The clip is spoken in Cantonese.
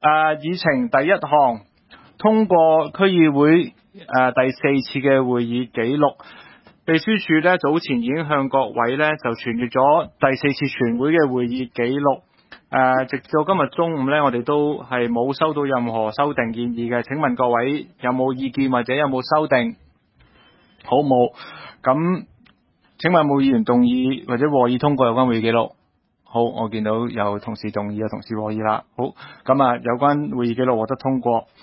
議程第一項，通過區議會第4次嘅會議記錄。秘書處咧早前已經向各位咧就傳閱咗第4次全會嘅會議記錄。直到今日中午咧，我哋都係冇收到任何修訂建議嘅。請問各位有冇意見或者有冇修訂？好，冇。咁請問有冇議員動議或者和議通過有關會議記錄？好，我見到有同事動議，有同事和議啦。好，咁有關會議記錄獲得通過。